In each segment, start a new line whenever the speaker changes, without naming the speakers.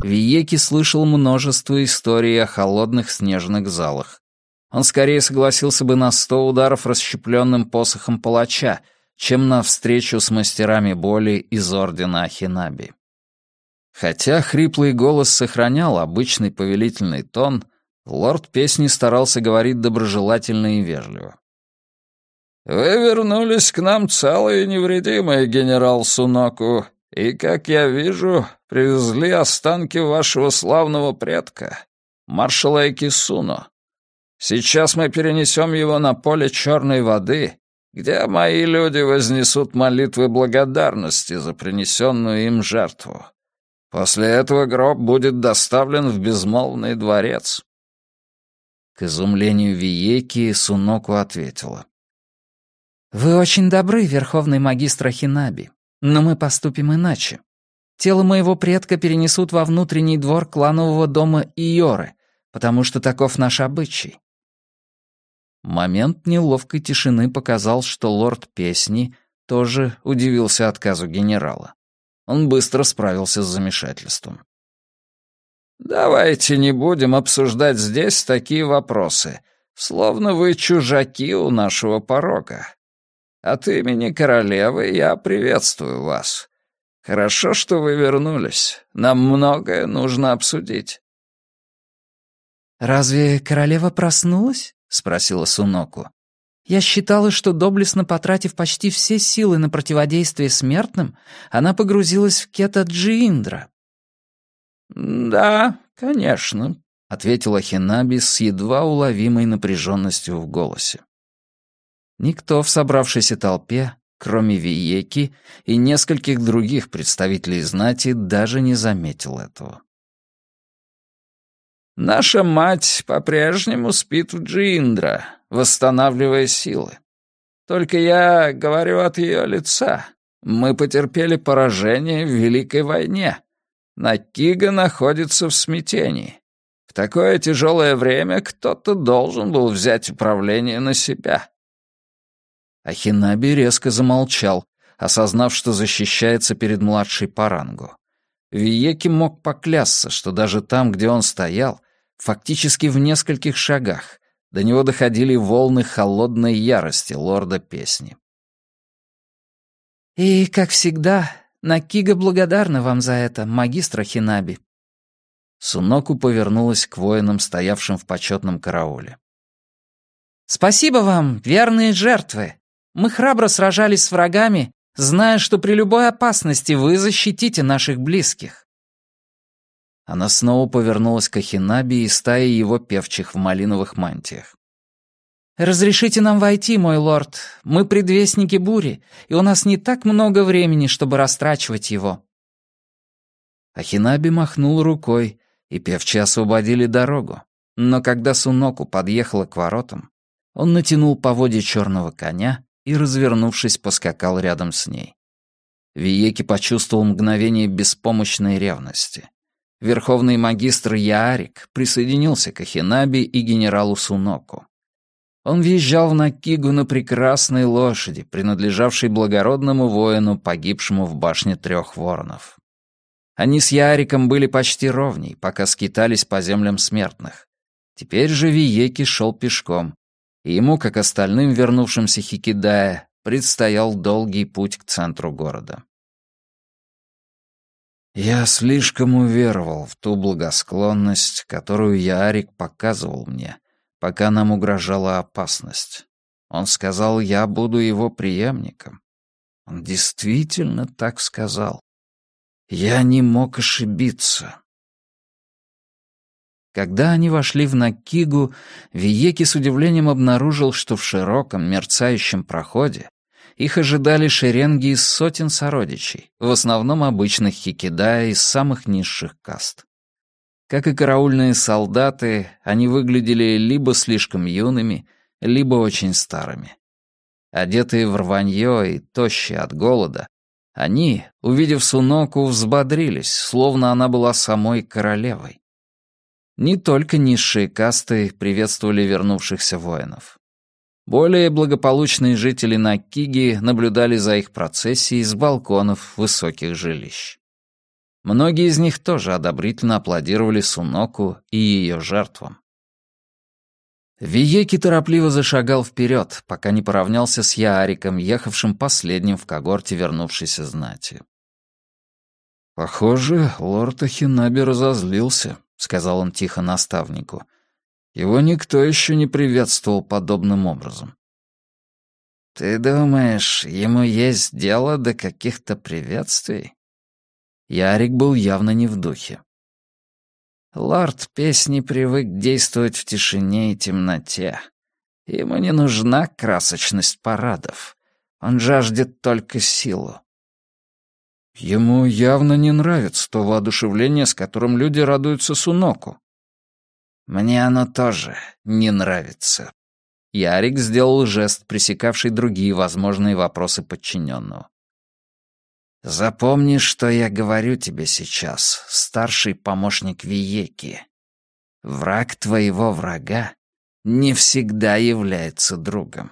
Виеки слышал множество историй о холодных снежных залах. Он скорее согласился бы на 100 ударов расщепленным посохом палача, чем на встречу с мастерами боли из Ордена Ахинаби. Хотя хриплый голос сохранял обычный повелительный тон, лорд песни старался говорить доброжелательно и вежливо. «Вы вернулись к нам целые и невредимые, генерал Суноку, и, как я вижу, привезли останки вашего славного предка, маршала Экисуно. Сейчас мы перенесем его на поле черной воды, где мои люди вознесут молитвы благодарности за принесенную им жертву. После этого гроб будет доставлен в безмолвный дворец». К изумлению Виеки Суноку ответила. «Вы очень добры, верховный магистр Ахинаби, но мы поступим иначе. Тело моего предка перенесут во внутренний двор кланового дома Иоры, потому что таков наш обычай». Момент неловкой тишины показал, что лорд песни тоже удивился отказу генерала. Он быстро справился с замешательством. «Давайте не будем обсуждать здесь такие вопросы, словно вы чужаки у нашего порога. От имени королевы я приветствую вас. Хорошо, что вы вернулись. Нам многое нужно обсудить».
«Разве королева проснулась?» — спросила Суноку. «Я считала, что, доблестно потратив почти все силы на противодействие смертным, она погрузилась в Кета-Джииндра».
«Да, конечно», — ответила Хинаби с едва уловимой напряженностью в голосе. Никто в собравшейся толпе, кроме Виеки и нескольких других представителей знати, даже не заметил этого. «Наша мать по-прежнему спит в Джииндра, восстанавливая силы. Только я говорю от ее лица. Мы потерпели поражение в Великой войне. Накига находится в смятении. В такое тяжелое время кто-то должен был взять управление на себя». Ахинаби резко замолчал, осознав, что защищается перед младшей по рангу. Виеки мог поклясться, что даже там, где он стоял, фактически в нескольких шагах, до него доходили волны холодной ярости лорда песни.
«И, как всегда, Накига благодарна вам за это, магистр Ахинаби».
Суноку повернулась к воинам, стоявшим в почетном карауле.
«Спасибо вам, верные жертвы. Мы храбро сражались с врагами, зная, что при любой опасности вы защитите наших близких».
Она снова повернулась к Ахинаби и стае его певчих в малиновых мантиях.
«Разрешите нам войти, мой лорд. Мы предвестники бури, и у нас не так много времени, чтобы растрачивать его».
Ахинаби махнул рукой, и певчи освободили дорогу. Но когда Суноку подъехала к воротам, он натянул поводья черного коня и, развернувшись, поскакал рядом с ней. Виеки почувствовал мгновение беспомощной ревности. Верховный магистр Яарик присоединился к Ахинаби и генералу Суноку. Он въезжал в Накигу на прекрасной лошади, принадлежавшей благородному воину, погибшему в башне трех воронов. Они с Яариком были почти ровней, пока скитались по землям смертных. Теперь же Виеки шел пешком, и ему, как остальным вернувшимся Хикидая, предстоял долгий путь к центру города. Я слишком уверовал в ту благосклонность, которую Яарик показывал мне, пока нам угрожала опасность. Он сказал, я буду его преемником. Он действительно так сказал. Я не мог ошибиться. Когда они вошли в Накигу, Виеки с удивлением обнаружил, что в широком мерцающем проходе их ожидали шеренги из сотен сородичей, в основном обычных хикидая из самых низших каст. Как и караульные солдаты, они выглядели либо слишком юными, либо очень старыми. Одетые в рванье и тощие от голода, они, увидев Суноку, взбодрились, словно она была самой королевой. Не только низшие касты приветствовали вернувшихся воинов. Более благополучные жители Накиги наблюдали за их процессией с балконов высоких жилищ. Многие из них тоже одобрительно аплодировали Суноку и ее жертвам. Виеки торопливо зашагал вперед, пока не поравнялся с Яариком, ехавшим последним в когорте вернувшейся знати. «Похоже, лорд Ахинаби разозлился», — сказал он тихо наставнику. «Его никто еще не приветствовал подобным образом». «Ты думаешь, ему есть дело до каких-то приветствий?» Ярик был явно не в духе. Лорд Песни привык действовать в тишине и темноте. Ему не нужна красочность парадов. Он жаждет только силу. Ему явно не нравится то воодушевление, с которым люди радуются Суноку. Мне оно тоже не нравится. Ярик сделал жест, пресекавший другие возможные вопросы подчиненного. Запомни, что я говорю тебе сейчас, старший помощник Виеки. Враг твоего врага не всегда является другом.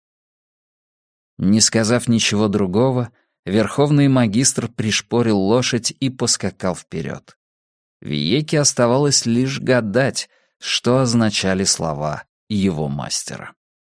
Не сказав ничего другого, верховный магистр пришпорил лошадь и поскакал вперед. Виеки оставалось лишь гадать, что означали слова его мастера.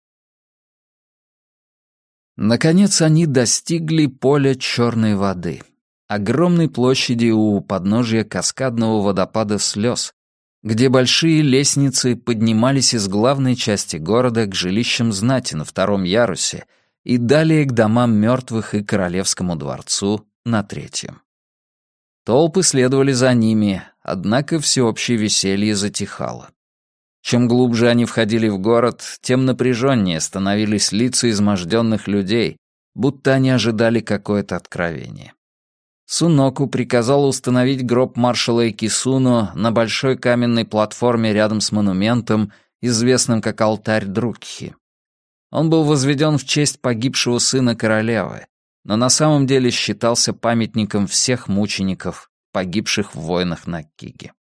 Наконец они достигли поля черной воды, огромной площади у подножия каскадного водопада слез, где большие лестницы поднимались из главной части города к жилищам знати на втором ярусе и далее к домам мертвых и королевскому дворцу на третьем. Толпы следовали за ними, однако всеобщее веселье затихало. Чем глубже они входили в город, тем напряженнее становились лица изможденных людей, будто они ожидали какое-то откровение. Суноку приказал установить гроб маршала Экисуно на большой каменной платформе рядом с монументом, известным как алтарь Друкхи. Он был возведен в честь погибшего сына королевы, но на самом деле считался памятником всех мучеников, погибших в войнах на Киге.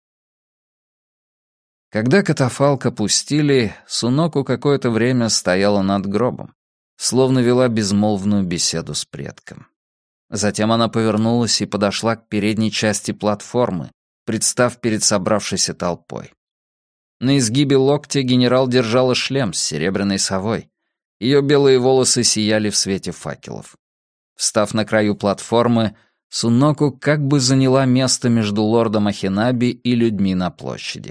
Когда катафалк опустили, Суноку какое-то время стояла над гробом, словно вела безмолвную беседу с предком. Затем она повернулась и подошла к передней части платформы, представ перед собравшейся толпой. На изгибе локтя генерал держала шлем с серебряной совой. Ее белые волосы сияли в свете факелов. Встав на краю платформы, Суноку как бы заняла место между лордом Ахинаби и людьми на площади.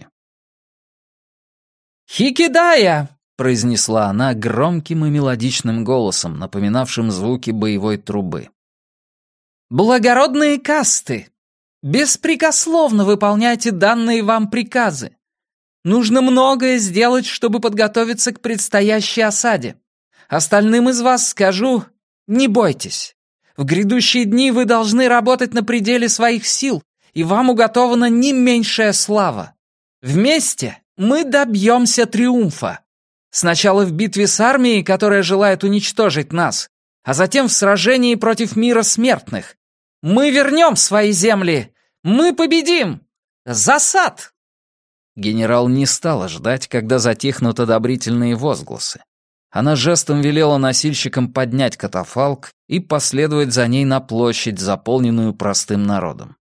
«Хикидая!» —
произнесла она громким и мелодичным голосом, напоминавшим звуки боевой трубы.
«Благородные касты! Беспрекословно выполняйте данные вам приказы. Нужно многое сделать, чтобы подготовиться к предстоящей осаде. Остальным из вас скажу, не бойтесь. В грядущие дни вы должны работать на пределе своих сил, и вам уготована не меньшая слава. Вместе мы добьемся триумфа. Сначала в битве с армией, которая желает уничтожить нас, а затем в сражении против мира смертных. Мы вернем свои земли! Мы победим! Засад!»
Генерал не стала ждать, когда затихнут одобрительные возгласы. Она жестом велела носильщикам поднять катафалк и последовать за ней на площадь, заполненную простым народом.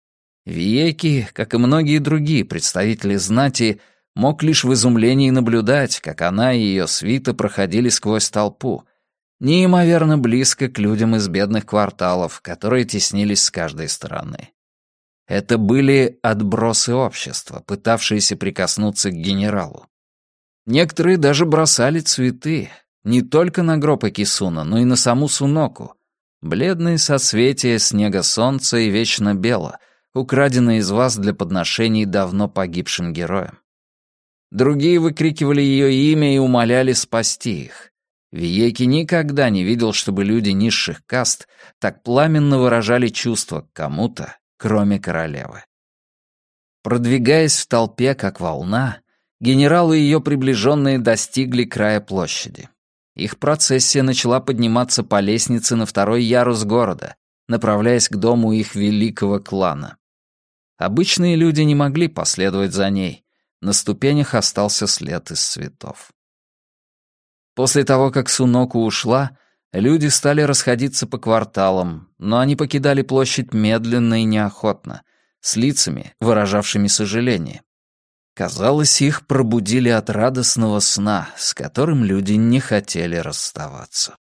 Виеки, как и многие другие представители знати, мог лишь в изумлении наблюдать, как она и ее свита проходили сквозь толпу, неимоверно близко к людям из бедных кварталов, которые теснились с каждой стороны. Это были отбросы общества, пытавшиеся прикоснуться к генералу. Некоторые даже бросали цветы, не только на гроб Экисуно, но и на саму Суноку. Бледные соцветия снега солнца и вечно бело, украденные из вас для подношений давно погибшим героям. Другие выкрикивали ее имя и умоляли спасти их. Виеки никогда не видел, чтобы люди низших каст так пламенно выражали чувства к кому-то, кроме королевы. Продвигаясь в толпе, как волна, генерал и ее приближенные достигли края площади. Их процессия начала подниматься по лестнице на второй ярус города, направляясь к дому их великого клана. Обычные люди не могли последовать за ней. На ступенях остался след из цветов. После того, как Суноку ушла, Люди стали расходиться по кварталам, но они покидали площадь медленно и неохотно, с лицами, выражавшими сожаление. Казалось, их пробудили от радостного сна, с которым люди не хотели расставаться.